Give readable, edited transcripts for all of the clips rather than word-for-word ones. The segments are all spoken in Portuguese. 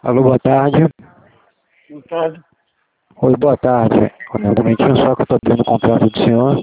Alô, boa tarde. Boa tarde. Oi, boa tarde. Um momentinho só que eu estou vendo o contrato do senhor.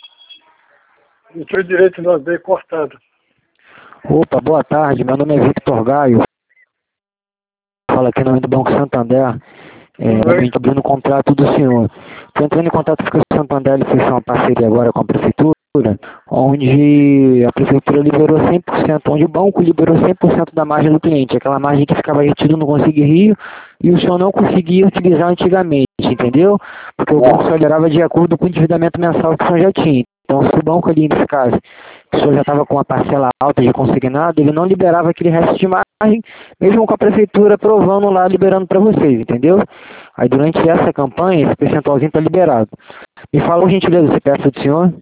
O seu direito nós veio cortado. Opa, boa tarde. Meu nome é Victor Gaio. Fala aqui no nome do Banco Santander. A gente está vendo o contrato do senhor. Estou entrando em contato porque o Santander ele fez uma parceria agora com a Prefeitura, onde a Prefeitura liberou 100%, onde o banco liberou 100% da margem do cliente, aquela margem que ficava retido no Consigue Rio e o senhor não conseguia utilizar antigamente, entendeu? Porque o banco só liberava de acordo com o endividamento mensal que o senhor já tinha. Então, se o banco ali, nesse caso, o senhor já estava com uma parcela alta de consignado, ele não liberava aquele resto de margem, mesmo com a Prefeitura aprovando lá, liberando para vocês, entendeu? Aí, durante essa campanha, esse percentualzinho está liberado. Me fala, por gentileza, o CPF do senhor?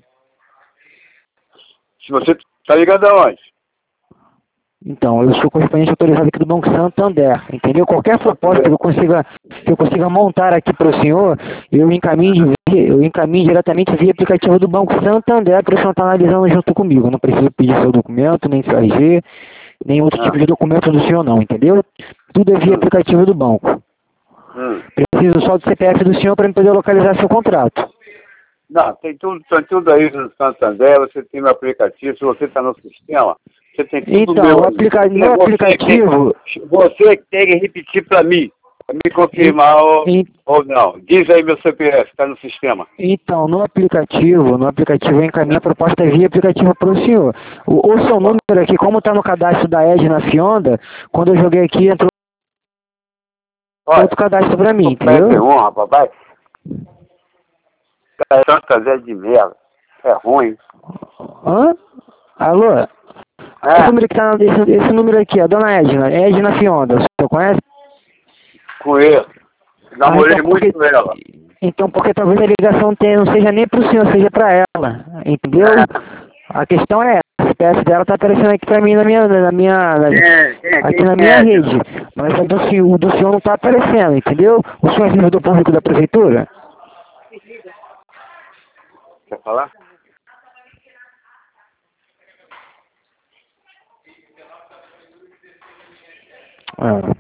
Se você está ligado aonde? Então, eu sou correspondente autorizado aqui do Banco Santander, entendeu? Qualquer proposta que eu consiga montar aqui para o senhor, eu encaminho diretamente via aplicativo do Banco Santander para o senhor estar analisando junto comigo. Eu não preciso pedir seu documento, nem seu RG, nem outro tipo de documento do senhor não, entendeu? Tudo é via aplicativo do banco. Preciso só do CPF do senhor para eu poder localizar seu contrato. Não, tem tudo aí no Santander, você tem no aplicativo, se você está no sistema, você tem tudo então, meu. No aplicativo... Você tem que repetir para mim, para me confirmar ou não. Diz aí meu CPF, está no sistema. Então, no aplicativo eu encaminho a proposta via aplicativo para o senhor. O seu número aqui, como está no cadastro da Edna Fionda, quando eu joguei aqui, entrou outro cadastro para mim, entendeu? Rapaz, vai. Santander de merda. É ruim. Hã? Alô? Esse número aqui, a dona Edna Fionda, o senhor conhece? Conheço. Namorei então, muito com ela. Então, porque talvez a ligação não seja nem para o senhor, seja para ela, entendeu? A questão é essa, o CPF dela está aparecendo aqui para mim aqui na minha rede, mas o do senhor não está aparecendo, entendeu? O senhor é servidor público da prefeitura? Quer falar? Ah.